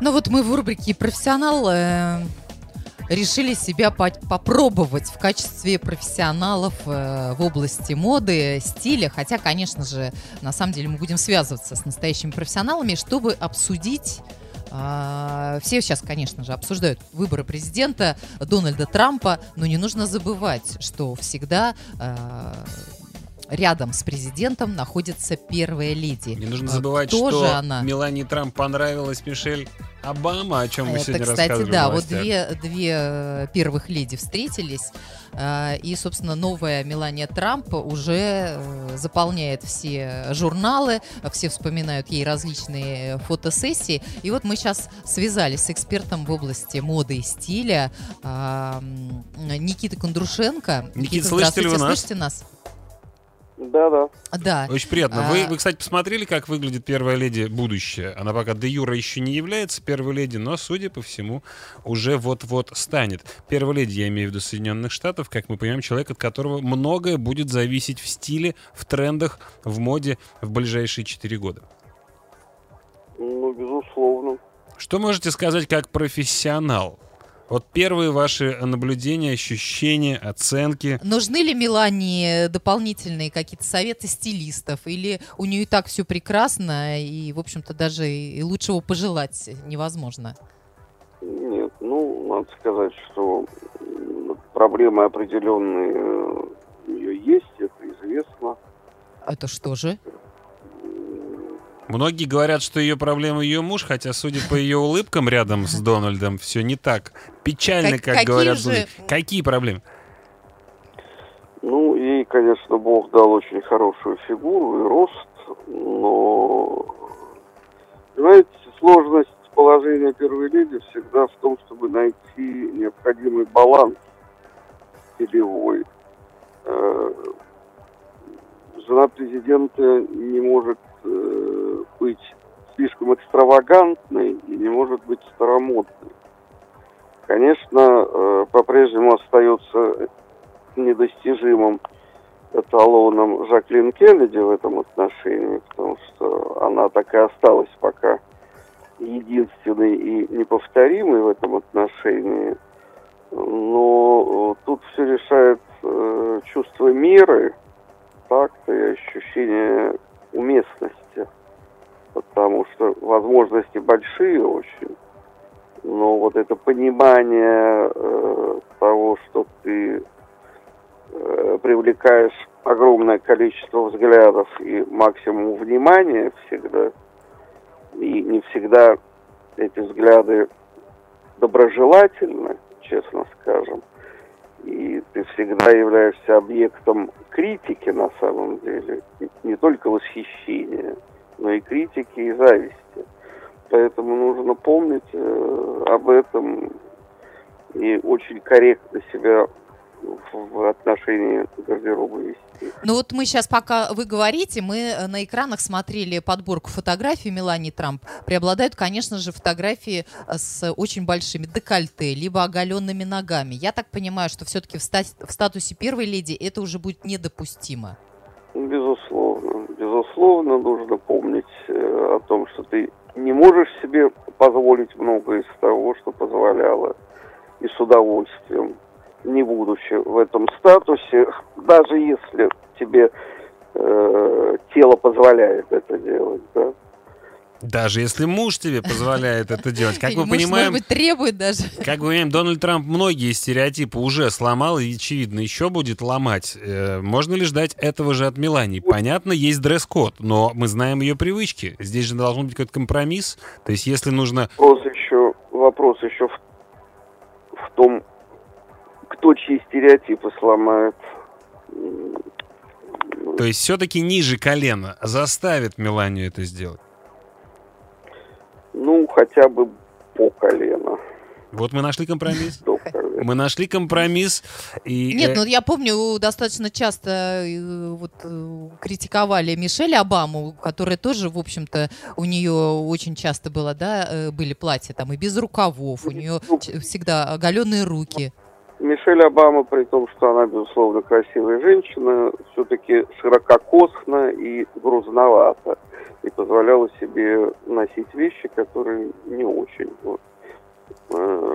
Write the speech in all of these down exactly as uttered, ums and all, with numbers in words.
Ну вот мы в рубрике «Профессионал» э, решили себя по- попробовать в качестве профессионалов э, в области моды, стиля. Хотя, конечно же, на самом деле мы будем связываться с настоящими профессионалами, чтобы обсудить... э, все сейчас, конечно же, обсуждают выборы президента Дональда Трампа, но не нужно забывать, что всегда... Э, рядом с президентом находится первая леди. Не нужно забывать, Кто что же она? Мелании Трамп понравилась Мишель Обама, о чем мы Это, сегодня кстати, рассказывали. да, в вот новостях. две, две первых леди встретились, э, и, собственно, новая Мелания Трамп уже э, заполняет все журналы, все вспоминают ей различные фотосессии. И вот мы сейчас связались с экспертом в области моды и стиля э, Никитой Кондрушенко. Никита, слышите ли вы нас? Слышите нас? Да, да. Да. Очень приятно. А... Вы, вы, кстати, посмотрели, как выглядит первая леди будущее? Она пока де юре еще не является первой леди, но, судя по всему, уже вот-вот станет. Первая леди, я имею в виду Соединенных Штатов, как мы понимаем, человек, от которого многое будет зависеть в стиле, в трендах, в моде в ближайшие четыре года. Ну, безусловно. Что можете сказать как профессионал? Вот первые ваши наблюдения, ощущения, оценки. Нужны ли Мелании дополнительные какие-то советы стилистов? Или у нее и так все прекрасно, и, в общем-то, даже и лучшего пожелать невозможно? Нет, ну, надо сказать, что проблемы определенные у нее есть, это известно. Это что же? Многие говорят, что ее проблема ее муж, хотя, судя по ее улыбкам рядом с Дональдом, все не так печально, как, как говорят же... люди. Какие проблемы? Ну, ей, конечно, Бог дал очень хорошую фигуру и рост, но, понимаете, сложность положения первой леди всегда в том, чтобы найти необходимый баланс стилевой. Жена президента не может быть слишком экстравагантной и не может быть старомодной. Конечно, по-прежнему остается недостижимым эталоном Жаклин Кеннеди в этом отношении, потому что она так и осталась пока единственной и неповторимой в этом отношении. Но тут все решает э, чувство меры, такта и ощущение уместности. Потому что возможности большие очень, но вот это понимание э, того, что ты э, привлекаешь огромное количество взглядов и максимум внимания всегда, и не всегда эти взгляды доброжелательны, честно скажем, и ты всегда являешься объектом критики на самом деле, не только восхищения, но и критики, и зависти. Поэтому нужно помнить э, об этом и очень корректно себя в, в отношении гардероба вести. Ну вот мы сейчас, пока вы говорите, мы на экранах смотрели подборку фотографий Мелании Трамп. Преобладают, конечно же, фотографии с очень большими декольте, либо оголенными ногами. Я так понимаю, что все-таки в, стат- в статусе первой леди это уже будет недопустимо. Безусловно. Безусловно, нужно помнить э, о том, что ты не можешь себе позволить многое из того, что позволяла, и с удовольствием, не будучи в этом статусе, даже если тебе э, тело позволяет это делать, да. Даже если муж тебе позволяет это делать. Как мы муж, понимаем, может быть, требует даже. Как мы понимаем, Дональд Трамп многие стереотипы уже сломал и, очевидно, еще будет ломать. Э, можно ли ждать этого же от Мелании? Понятно, есть дресс-код, но мы знаем ее привычки. Здесь же должен быть какой-то компромисс. То есть, если нужно... Вопрос еще, вопрос еще в, в том, кто чьи стереотипы сломает. То есть, все-таки ниже колена заставит Меланию это сделать? Ну, хотя бы по колено. Вот мы нашли компромисс. До колена. Мы нашли компромисс. И, Нет, э, ну я помню, достаточно часто э, вот, э, критиковали Мишель Обаму, которая тоже, в общем-то, у нее очень часто было, да, э, были платья там и без рукавов, у нее ч- всегда оголенные руки. Мишель Обама, при том, что она, безусловно, красивая женщина, все-таки ширококосна и грузновата. И позволяет позволяла себе носить вещи, которые не очень вот, э,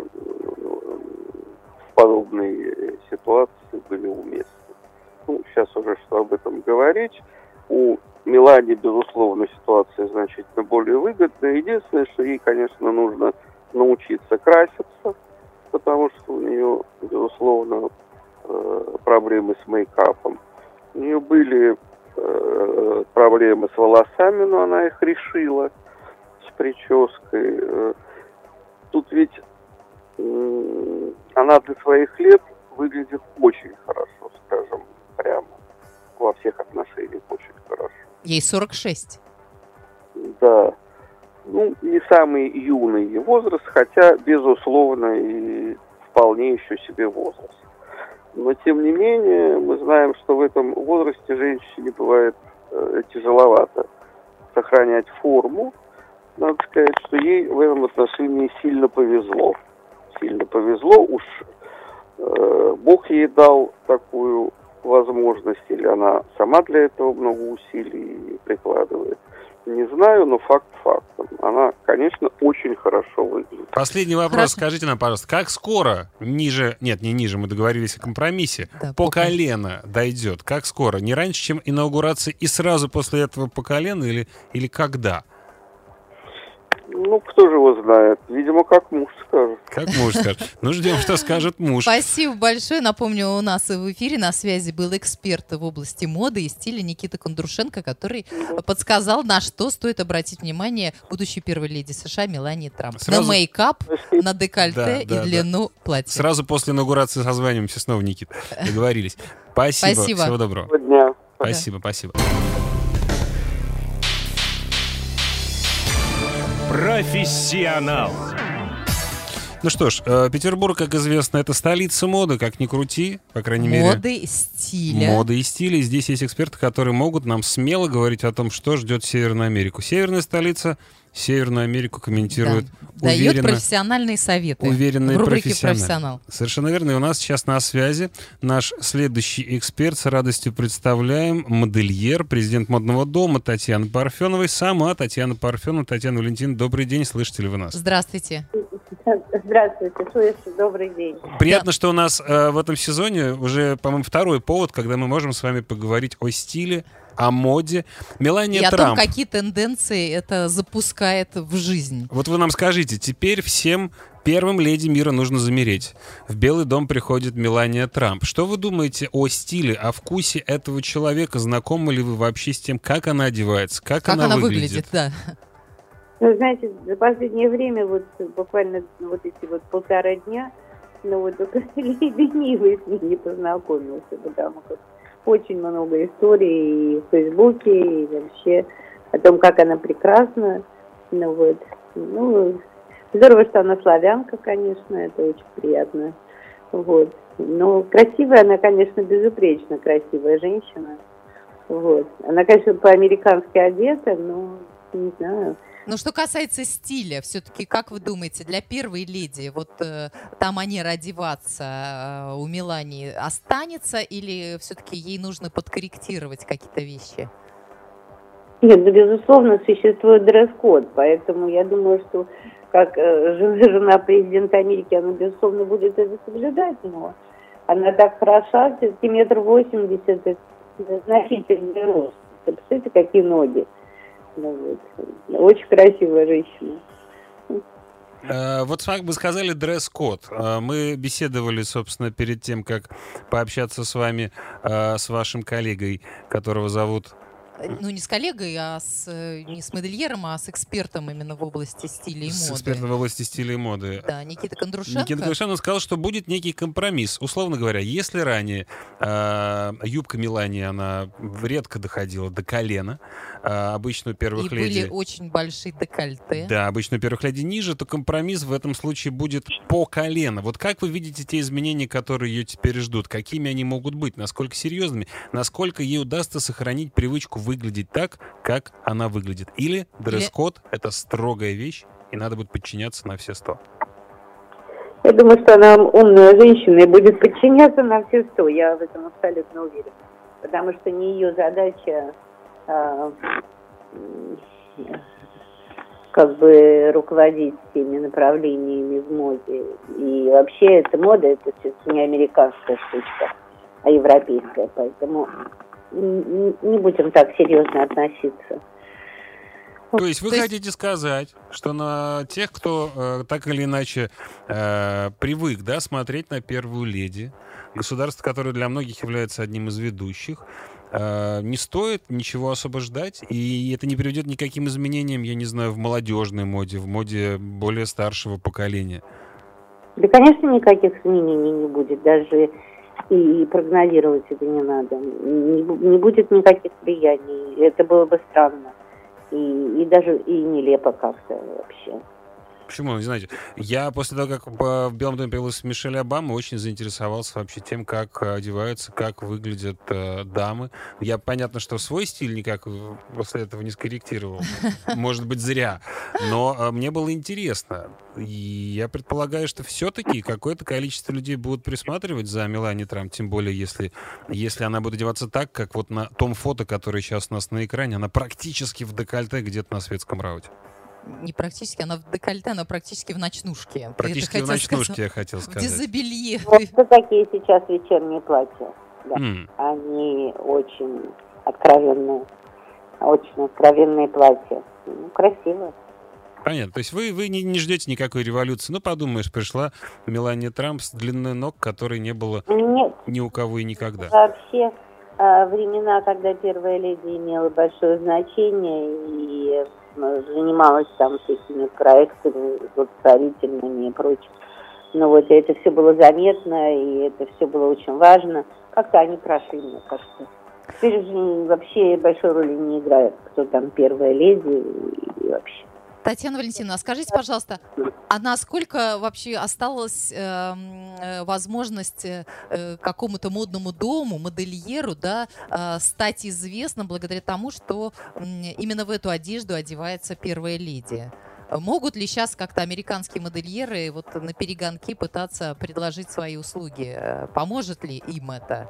в подобной ситуации были уместны. Ну, сейчас уже что об этом говорить. У Мелании, безусловно, ситуация значительно более выгодная. Единственное, что ей, конечно, нужно научиться краситься, потому что у нее, безусловно, проблемы с мейкапом. У нее были э, проблемы с волосами, но она их решила с прической. Тут ведь э, она для своих лет выглядит очень хорошо, скажем, прямо. Во всех отношениях очень хорошо. Ей сорок шесть. Да. Ну, не самый юный возраст, хотя, безусловно, и вполне еще себе возраст. Но, тем не менее, мы знаем, что в этом возрасте женщине бывает э, тяжеловато сохранять форму. Надо сказать, что ей в этом отношении сильно повезло. Сильно повезло. Уж э, Бог ей дал такую возможность, или она сама для этого много усилий прикладывает. Не знаю, но факт фактом. Она, конечно, очень хорошо выглядит. Последний вопрос. Хорошо. Скажите нам, пожалуйста, как скоро ниже, нет, не ниже, мы договорились о компромиссе, Да, по по колено дойдет? Как скоро? Не раньше, чем инаугурация и сразу после этого по колено или, или когда? Ну, кто же его знает? Видимо, как муж скажет. Как муж скажет? Ну, ждем, что скажет муж. Спасибо большое. Напомню, у нас в эфире на связи был эксперт в области моды и стиля Никита Кондрушенко, который подсказал, на что стоит обратить внимание будущей первой леди США Мелании Трамп. Сразу... На мейкап, на декольте да, да, и длину да. платья. Сразу после инаугурации созваниваемся снова, Никита. Договорились. Спасибо. Спасибо. Всего доброго. Доброго дня. Спасибо, спасибо. Профессионал. Ну что ж, Петербург, как известно, это столица моды, как ни крути, по крайней мере. Моды, стиля. Моды и стиля. И здесь есть эксперты, которые могут нам смело говорить о том, что ждет Северную Америку. Северная столица Северную Америку комментирует да. Дает уверенно, профессиональные советы уверенно в и рубрике профессионально. «Профессионал». Совершенно верно. И у нас сейчас на связи наш следующий эксперт. С радостью представляем модельер, президент модного дома Татьяна Парфенова. И сама Татьяна Парфенова. Татьяна Валентиновна, добрый день. Слышите ли вы нас? Здравствуйте. Здравствуйте, слышу, добрый день. Приятно, Да. что у нас э, в этом сезоне уже, по-моему, второй повод, когда мы можем с вами поговорить о стиле, о моде. Мелания И о Трамп. том, какие тенденции это запускает в жизнь. Вот вы нам скажите, теперь всем первым леди мира нужно замереть. В Белый дом приходит Мелания Трамп. Что вы думаете о стиле, о вкусе этого человека? Знакомы ли вы вообще с тем, как она одевается, как, Как она, она выглядит? выглядит, да. Ну, знаете, за последнее время, вот буквально вот эти вот полтора дня, ну вот только ленивый с ней не познакомился, потому что очень много историй и в Фейсбуке, и вообще о том, как она прекрасна. Ну вот, ну, здорово, что она славянка, конечно, это очень приятно. Вот. Но красивая она, конечно, безупречно красивая женщина. Вот. Она, конечно, по-американски одета, но не знаю. Но что касается стиля, все-таки, как вы думаете, для первой леди вот э, та манера одеваться э, у Мелании останется или все-таки ей нужно подкорректировать какие-то вещи? Нет, ну, безусловно, существует дресс-код, поэтому я думаю, что как э, жена президента Америки, она, безусловно, будет это соблюдать, но она так хороша, все-таки метр восемьдесят, это значительный рост. Представляете, какие ноги. Ну, вот. Очень красивая женщина. Э, Вот как бы сказали дресс-код. Э, Мы беседовали, собственно, перед тем, как пообщаться с вами, э, с вашим коллегой, которого зовут... Ну, не с коллегой, а с, э, не с модельером, а с экспертом именно в области стиля и С моды. экспертом в области стиля и моды. Да, Никита Кондрушенко. Никита Кондрушенко сказал, что будет некий компромисс. Условно говоря, если ранее э, юбка Мелании, она редко доходила до колена, э, обычно у первых И леди... были очень большие декольте. Да, обычно у первых леди ниже, то компромисс в этом случае будет по колено. Вот как вы видите те изменения, которые ее теперь ждут? Какими они могут быть? Насколько серьезными? Насколько ей удастся сохранить привычку выглядеть так, как она выглядит? Или дресс-код — это строгая вещь, и надо будет подчиняться на все сто? Я думаю, что она умная женщина и будет подчиняться на все сто. Я в этом абсолютно уверена. Потому что не ее задача а, как бы руководить всеми направлениями в моде. И вообще эта мода, это все-таки не американская штучка, а европейская. Поэтому не будем так серьезно относиться. То есть вы То есть- хотите сказать, что на тех, кто э, так или иначе э, привык, да, смотреть на первую леди, государство, которое для многих является одним из ведущих, э, не стоит ничего особо ждать, и это не приведет к никаким изменениям, я не знаю, в молодежной моде, в моде более старшего поколения? Да, конечно, никаких изменений не будет, даже и прогнозировать это не надо. Не, бу- не будет никаких влияний, это было бы странно. И, и даже и нелепо как-то вообще. Почему? Вы знаете, я после того, как по- в Белом доме появилась Мишель Обама, очень заинтересовался вообще тем, как э, одеваются, как выглядят э, дамы. Я, понятно, что свой стиль никак э, после этого не скорректировал. Может быть, зря. Но э, мне было интересно. И я предполагаю, что все-таки какое-то количество людей будут присматривать за Мелани Трамп, тем более, если, если она будет одеваться так, как вот на том фото, которое сейчас у нас на экране, она практически в декольте где-то на светском рауте. Не практически, она в декольте, она практически в ночнушке. Ты это Практически в хотел ночнушке, сказать? я хотел В сказать. дезобелье. Вот что такие сейчас вечерние платья. Да. М. Они очень откровенные. Очень откровенные платья. Ну, красиво. Понятно. То есть вы, вы не, не ждете никакой революции. Ну, подумаешь, пришла Мелания Трамп с длиной ног, которой не было Нет, ни у кого и никогда. вообще э, времена, когда первая леди имела большое значение и э, занималась там всякими проектами благотворительными и прочим. Но вот это все было заметно, и это все было очень важно. Как-то они прошли, мне кажется. Теперь же вообще большой роли не играет, кто там первая леди и вообще. Татьяна Валентиновна, а скажите, пожалуйста, а насколько вообще осталась э, э, возможность э, какому-то модному дому, модельеру, да, э, стать известным благодаря тому, что м, именно в эту одежду одевается первая леди? Могут ли сейчас как-то американские модельеры вот на перегонки пытаться предложить свои услуги? Э, Поможет ли им это?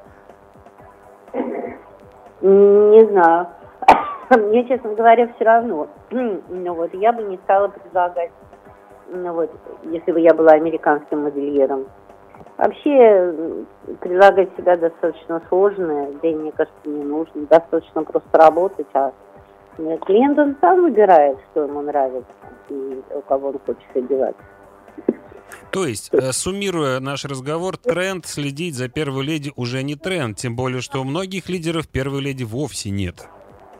Не знаю. Мне, честно говоря, все равно. Ну вот, я бы не стала предлагать, ну вот, если бы я была американским модельером. Вообще, м, предлагать себя достаточно сложно, да и, мне кажется, не нужно. Достаточно просто работать, а э, клиент, он сам выбирает, что ему нравится и у кого он хочет одеваться. То есть, э, суммируя наш разговор, тренд следить за первой леди уже не тренд, тем более, что у многих лидеров первой леди вовсе нет.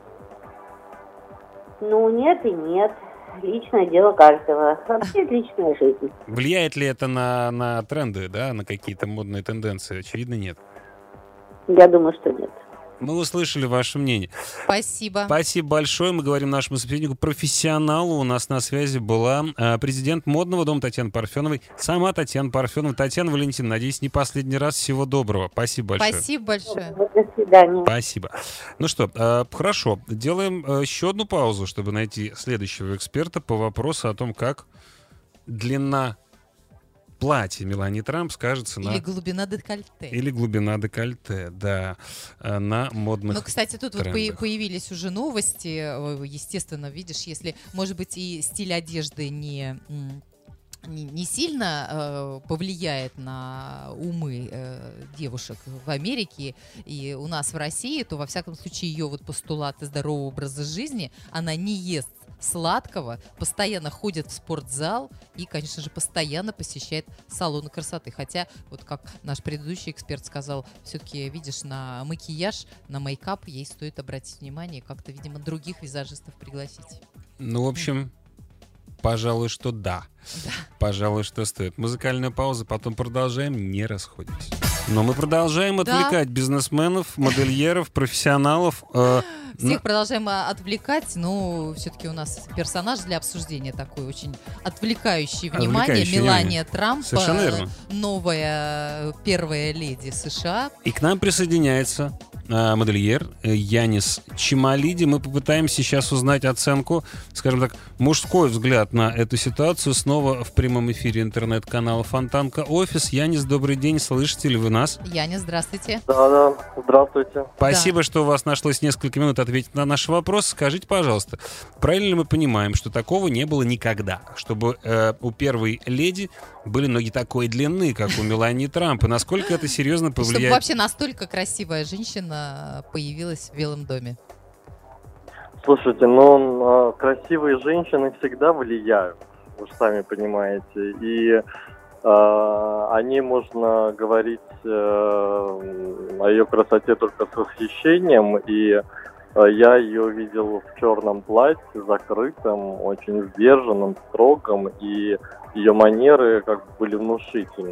Ну, нет и нет. Личное дело каждого. Вообще, это личная жизнь. Влияет ли это на, на тренды, да, на какие-то модные тенденции? Очевидно, нет. Я думаю, что нет. Мы услышали ваше мнение. Спасибо. Спасибо большое. Мы говорим нашему собеседнику, профессионалу. У нас на связи была э, президент модного дома Татьяны Парфеновой. Сама Татьяна Парфенова. Татьяна Валентиновна, надеюсь, не последний раз. Всего доброго. Спасибо большое. Спасибо большое. До свидания. Спасибо. Ну что, э, хорошо. Делаем э, еще одну паузу, чтобы найти следующего эксперта по вопросу о том, как длина платья Мелании Трамп скажется на... Или глубина декольте. Или глубина декольте, да, э, на модных... Ну, кстати, тут вот трендах. поя- появились уже новости. Э, Естественно, видишь, если, может быть, и стиль одежды не, м, не, не сильно э, повлияет на умы э, девушек в Америке и у нас в России, то, во всяком случае, ее вот постулаты здорового образа жизни, она не ест сладкого, постоянно ходит в спортзал и, конечно же, постоянно посещает салоны красоты. Хотя, вот как наш предыдущий эксперт сказал, все-таки, видишь, на макияж, на мейкап ей стоит обратить внимание и как-то, видимо, других визажистов пригласить. Ну, в общем, пожалуй, что да. Да. Пожалуй, что стоит. Музыкальная пауза, потом продолжаем, не расходимся. Но мы продолжаем Да. отвлекать бизнесменов, модельеров, профессионалов. э, Всех на- продолжаем а, отвлекать, но все-таки у нас персонаж для обсуждения такой очень отвлекающий внимание. Отвлекающий Мелания Трамп, Совершенно э, верно. новая первая леди США. И к нам присоединяется э, модельер э, Янис Чималиди. Мы попытаемся сейчас узнать оценку, скажем так, мужской взгляд на эту ситуацию снова в прямом эфире интернет-канала Фонтанка Офис. Янис, добрый день, слышите ли вы нас? Янис, здравствуйте. Да, да, здравствуйте. Спасибо, Да. что у вас нашлось несколько минут ответить на наш вопрос. Скажите, пожалуйста, правильно ли мы понимаем, что такого не было никогда? Чтобы э, у первой леди были ноги такой длины, как у Мелании Трамп. И насколько это серьезно Чтобы повлияет? вообще настолько красивая женщина появилась в Белом доме. Слушайте, ну, красивые женщины всегда влияют, вы же сами понимаете. И э, о ней можно говорить э, о ее красоте только с восхищением. И э, я ее видел в черном платье, закрытом, очень сдержанном, строгом. И ее манеры как бы были внушительными.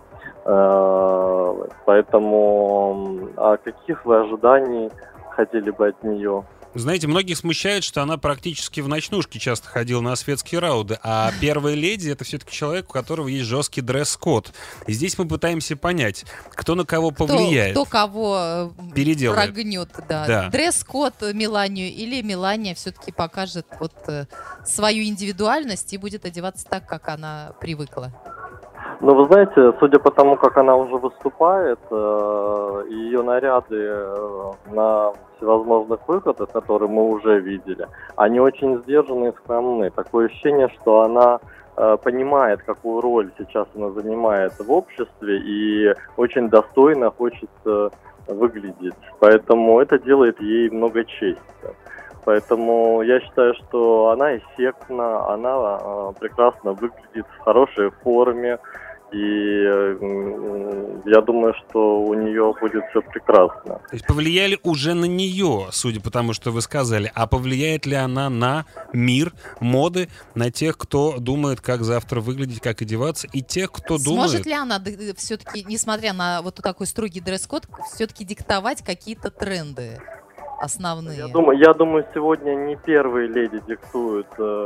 Э, поэтому о каких вы ожиданий хотели бы от нее? Знаете, многих смущает, что она практически в ночнушке часто ходила на светские рауды, а первая леди — это все-таки человек, у которого есть жесткий дресс-код. И здесь мы пытаемся понять, кто на кого повлияет. Кто, кто кого э, Переделает. прогнет, да. Да. Дресс-код Меланию или Мелания все-таки покажет вот э, свою индивидуальность и будет одеваться так, как она привыкла. Ну, вы знаете, судя по тому, как она уже выступает, э, ее наряды э, на всевозможных выходах, которые мы уже видели, они очень сдержанные и скромные. Такое ощущение, что она э, понимает, какую роль сейчас она занимает в обществе и очень достойно хочет э, выглядеть. Поэтому это делает ей много чести. Поэтому я считаю, что она эффектна, она э, прекрасно выглядит, в хорошей форме. И э, я думаю, что у нее будет все прекрасно. То есть повлияли уже на нее, судя по тому, что вы сказали. А повлияет ли она на мир моды, на тех, кто думает, как завтра выглядеть, как одеваться, и тех, кто думает... Сможет ли она все-таки, несмотря на вот такой строгий дресс-код, все-таки диктовать какие-то тренды основные? Я думаю, я думаю, сегодня не первые леди диктуют.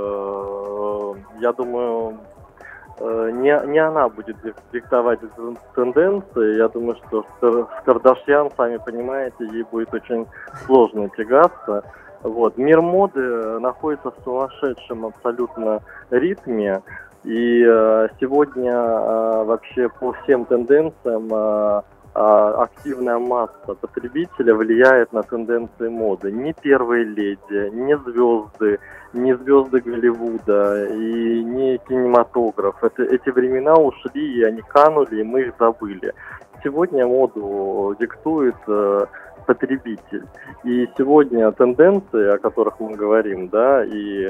Э, я думаю... Не, не она будет диктовать эти тенденции. Я думаю, что с Кардашьян, сами понимаете, ей будет очень сложно тягаться. Вот. Мир моды находится в сумасшедшем абсолютно ритме. И э, сегодня э, вообще по всем тенденциям э, активная масса потребителя влияет на тенденции моды. Не первые леди, не звезды, не звезды Голливуда и не кинематограф. Это, эти времена ушли, и они канули, и мы их забыли. Сегодня моду диктует э, потребитель. И сегодня тенденции, о которых мы говорим, да, и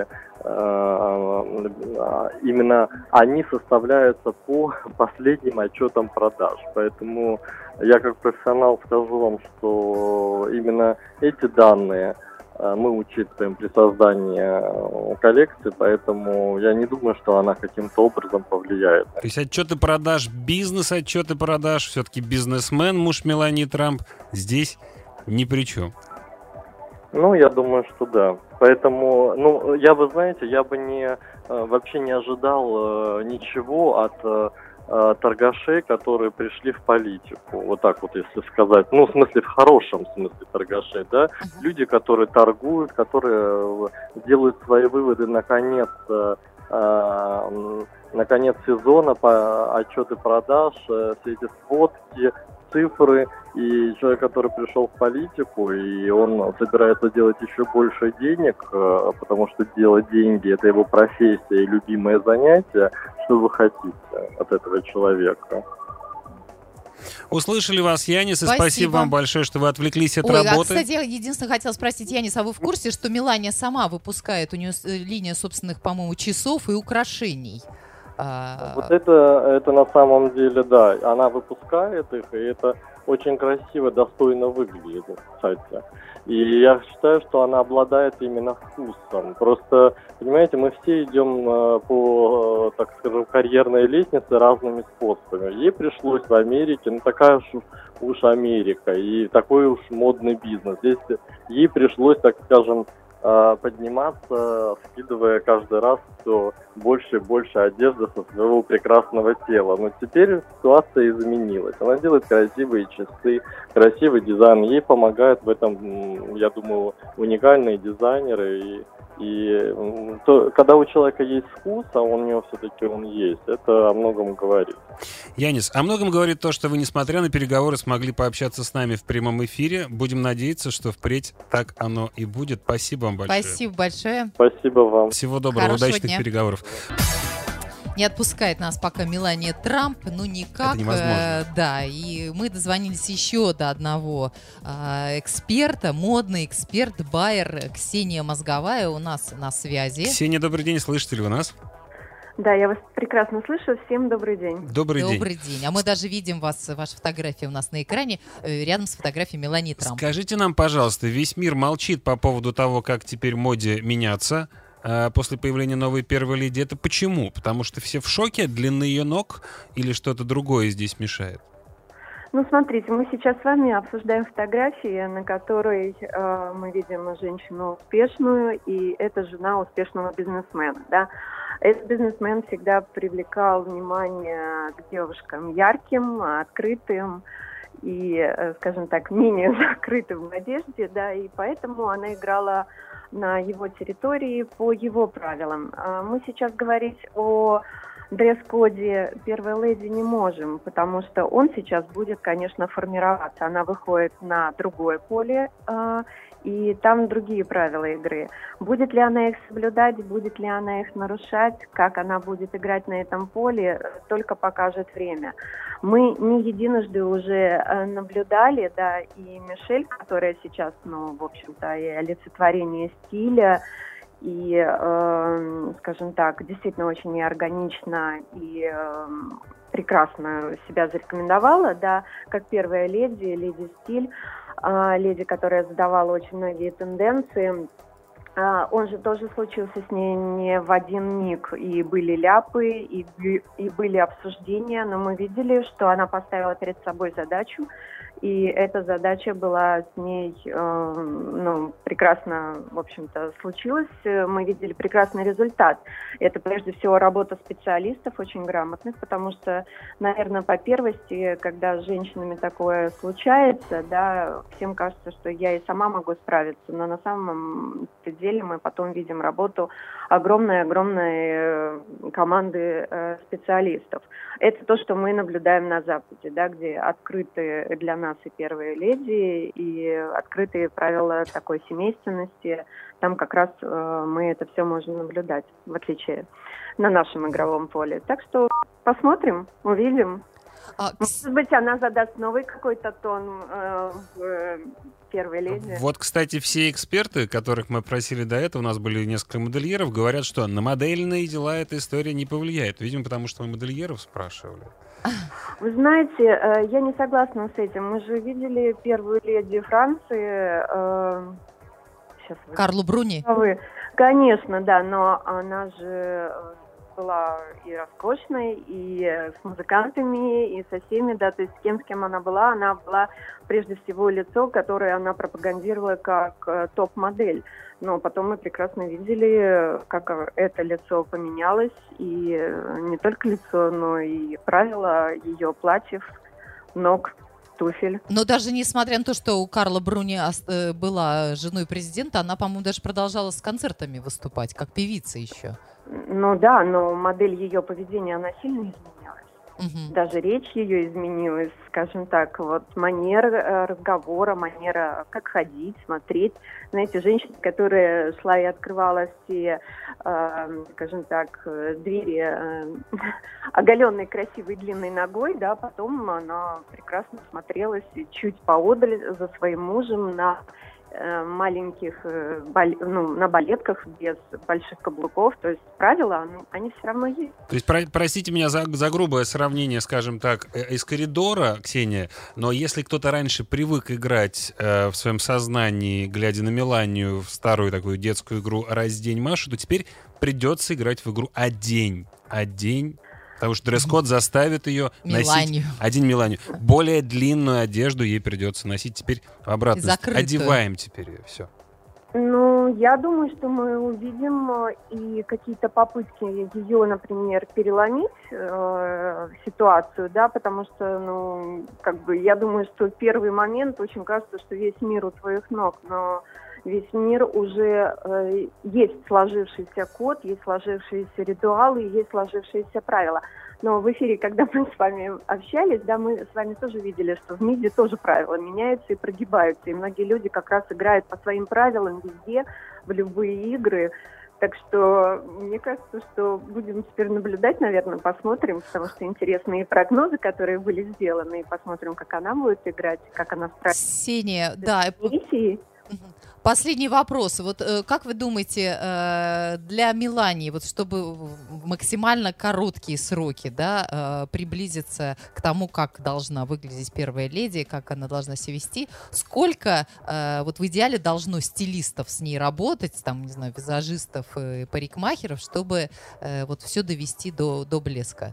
э, именно они составляются по последним отчетам продаж. Поэтому я как профессионал скажу вам, что именно эти данные мы учитываем при создании коллекции, поэтому я не думаю, что она каким-то образом повлияет. То есть отчеты продаж, бизнес, отчеты продаж, все-таки бизнесмен, муж Мелании Трамп, здесь ни при чем. Ну, я думаю, что да. Поэтому, ну, я бы, знаете, я бы не вообще не ожидал ничего от торгашей, которые пришли в политику, вот так вот, если сказать, ну, в смысле, в хорошем смысле торгашей, да, uh-huh. Люди, которые торгуют, которые делают свои выводы на конец, э, на конец сезона, по отчеты продаж, э, все эти сводки, цифры, и человек, который пришел в политику, и он собирается делать еще больше денег, э, потому что делать деньги — это его профессия и любимое занятие. Что вы хотите от этого человека? Услышали вас, Янис, и спасибо. спасибо вам большое, что вы отвлеклись от Ой, работы. А, кстати, я единственное хотела спросить, Янис, а вы в курсе, что Мелания сама выпускает, у нее линия собственных, по-моему, часов и украшений? Вот это, это на самом деле, да, она выпускает их, и это очень красиво, достойно выглядит, кстати. И я считаю, что она обладает именно вкусом. Просто, понимаете, мы все идем э, по, э, так скажем, карьерной лестнице разными способами. Ей пришлось в Америке, ну такая уж, уж Америка, и такой уж модный бизнес. Здесь ей пришлось, так скажем, э, подниматься, скидывая каждый раз все больше и больше одежды со своего прекрасного тела. Но теперь ситуация изменилась. Она делает красивые часы, красивый дизайн. Ей помогают в этом, я думаю, уникальные дизайнеры. И, и то, когда у человека есть вкус, а он у него все-таки он есть, это о многом говорит. Янис, о многом говорит то, что вы, несмотря на переговоры, смогли пообщаться с нами в прямом эфире. Будем надеяться, что впредь так оно и будет. Спасибо вам большое. Спасибо большое. Спасибо вам. Всего доброго, Хорошего удачных дня. переговоров. Не отпускает нас пока Мелания Трамп, ну никак. Это невозможно. Э, да, и мы дозвонились еще до одного э, эксперта, модный эксперт, байер Ксения Мозговая у нас на связи. Ксения, добрый день, слышите ли вы нас? Да, я вас прекрасно слышу. Всем добрый день. Добрый, Добрый день. день. А мы даже видим вас, ваши фотографии у нас на экране, э, рядом с фотографией Мелании Трамп. Скажите нам, пожалуйста, весь мир молчит по поводу того, как теперь моде меняться э, после появления новой первой леди. Это почему? Потому что все в шоке от длины ее ног или что-то другое здесь мешает? Ну, смотрите, мы сейчас с вами обсуждаем фотографии, на которой э, мы видим женщину успешную, и это жена успешного бизнесмена, да. Этот бизнесмен всегда привлекал внимание к девушкам ярким, открытым и, э, скажем так, менее закрытым в одежде, да, и поэтому она играла на его территории по его правилам. А мы сейчас говорить о дресс-коде первой леди не можем, потому что он сейчас будет, конечно, формироваться. Она выходит на другое поле, э, и там другие правила игры. Будет ли она их соблюдать, будет ли она их нарушать, как она будет играть на этом поле, только покажет время. Мы не единожды уже наблюдали, да, и Мишель, которая сейчас, ну, в общем-то, и олицетворение стиля, и, э, скажем так, действительно очень неорганично и э, прекрасно себя зарекомендовала, да, как первая леди, леди стиль, э, леди, которая задавала очень многие тенденции. Uh, он же тоже случился с ней не в один миг, и были ляпы, и, и были обсуждения, но мы видели, что она поставила перед собой задачу, и эта задача была с ней, э, ну, прекрасно, в общем-то, случилась. Мы видели прекрасный результат. Это, прежде всего, работа специалистов, очень грамотных, потому что, наверное, по первости, когда с женщинами такое случается, да, всем кажется, что я и сама могу справиться, но на самом деле мы потом видим работу огромной-огромной команды э, специалистов. Это то, что мы наблюдаем на Западе, да, где открыты для нас и первые леди, и открытые правила такой семейственности. Там как раз э, мы это все можем наблюдать, в отличие на нашем игровом поле. Так что посмотрим, увидим. А, Может быть, она задаст новый какой-то тон э, в э, первой леди. Вот, кстати, все эксперты, которых мы просили до этого, у нас были несколько модельеров, говорят, что на модельные дела эта история не повлияет. Видимо, потому что мы модельеров спрашивали. Вы знаете, э, я не согласна с этим. Мы же видели первую леди Франции. Э, сейчас вы... Карлу Бруни. Вы. Конечно, да, но она же была и роскошной, и с музыкантами, и со всеми, да, то есть с кем, с кем она была, она была прежде всего лицо, которое она пропагандировала как э, топ-модель. Но потом мы прекрасно видели, как это лицо поменялось, и не только лицо, но и правила ее платьев, ног, туфель. Но даже несмотря на то, что у Карла Бруни э, была женой президента, она, по-моему, даже продолжала с концертами выступать, как певица еще. Ну да, но модель ее поведения, она сильно изменилась. Угу. Даже речь ее изменилась, скажем так, вот манера разговора, манера как ходить, смотреть. Знаете, женщина, которая шла и открывала все, э, скажем так, двери э, оголенной, красивой, длинной ногой, да, потом она прекрасно смотрелась чуть поодаль за своим мужем на маленьких, ну, на балетках без больших каблуков, то есть правила, они все равно есть. То есть, про, простите меня за, за грубое сравнение, скажем так, из коридора, Ксения, но если кто-то раньше привык играть э, в своем сознании, глядя на Меланию, в старую такую детскую игру «Раздень Машу», то теперь придется играть в игру «Одень». «Одень». Потому что дресс-код заставит ее Меланию. носить один Меланию. Более длинную одежду ей придется носить теперь в обратную сторону. Одеваем теперь ее, все. Ну, я думаю, что мы увидим э, и какие-то попытки ее, например, переломить э, ситуацию, да, потому что, ну, как бы, я думаю, что в первый момент очень кажется, что весь мир у твоих ног, но весь мир уже э, есть сложившийся код, есть сложившиеся ритуалы, есть сложившиеся правила. Но в эфире, когда мы с вами общались, да, мы с вами тоже видели, что в МИДе тоже правила меняются и прогибаются. И многие люди как раз играют по своим правилам везде, в любые игры. Так что мне кажется, что будем теперь наблюдать, наверное, посмотрим, потому что интересные прогнозы, которые были сделаны, и посмотрим, как она будет играть, как она справится. Ксения, да. Миссией. Последний вопрос. Вот э, как вы думаете, э, для Мелании, вот чтобы в максимально короткие сроки, да, э, приблизиться к тому, как должна выглядеть первая леди, как она должна себя вести, сколько э, вот в идеале должно стилистов с ней работать, там, не знаю, визажистов и парикмахеров, чтобы э, вот все довести до, до блеска?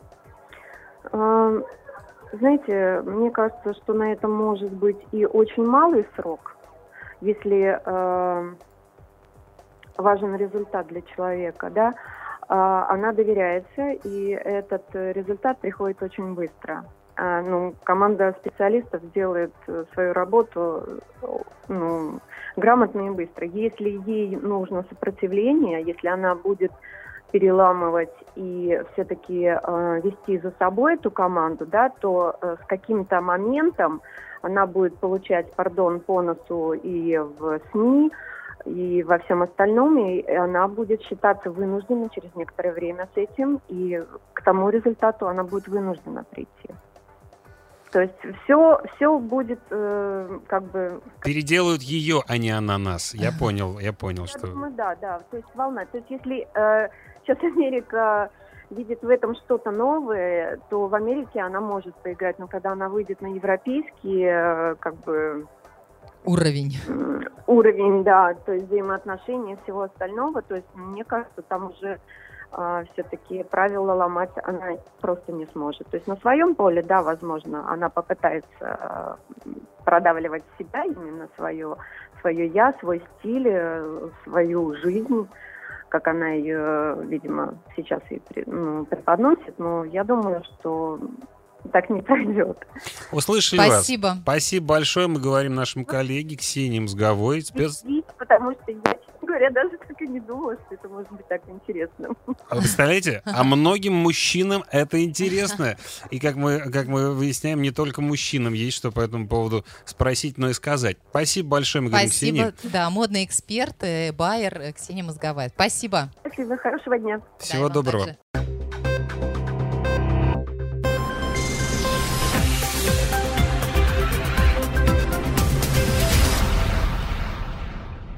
Знаете, мне кажется, что на это может быть и очень малый срок, если э, важен результат для человека, да, э, она доверяется, и этот результат приходит очень быстро. Э, ну, команда специалистов делает свою работу ну, грамотно и быстро. Если ей нужно сопротивление, если она будет переламывать и все-таки э, вести за собой эту команду, да, то э, с каким-то моментом она будет получать, пардон, по носу и в СМИ, и во всем остальном, и она будет считаться вынужденной через некоторое время с этим, и к тому результату она будет вынуждена прийти. То есть все, все будет э, как бы... Переделают ее, а не она нас. Я понял, я понял, Я что... думаю, да, да. То есть волна. То есть если э, сейчас Америка видит в этом что-то новое, то в Америке она может поиграть. Но когда она выйдет на европейский, э, как бы... Уровень. Уровень, да. То есть взаимоотношения всего остального. То есть мне кажется, там уже... все-таки правила ломать она просто не сможет. То есть на своем поле, да, возможно, она попытается продавливать себя, именно свое, свое я, свой стиль, свою жизнь, как она ее, видимо, сейчас и ну, преподносит. Но я думаю, что так не пройдет. Услышали Спасибо. вас. Спасибо большое. Мы говорим нашему коллеге Ксении Мозговой. Спец... Потому что я, честно говоря, даже так и не думала, что это может быть так интересно. А вы представляете? А многим мужчинам это интересно. И как мы, как мы выясняем, не только мужчинам есть что по этому поводу спросить, но и сказать. Спасибо большое, мы говорим Спасибо. Ксении. Да, модный эксперт, байер Ксения Мозговая. Спасибо. Спасибо. Хорошего дня. Всего Да, доброго. также.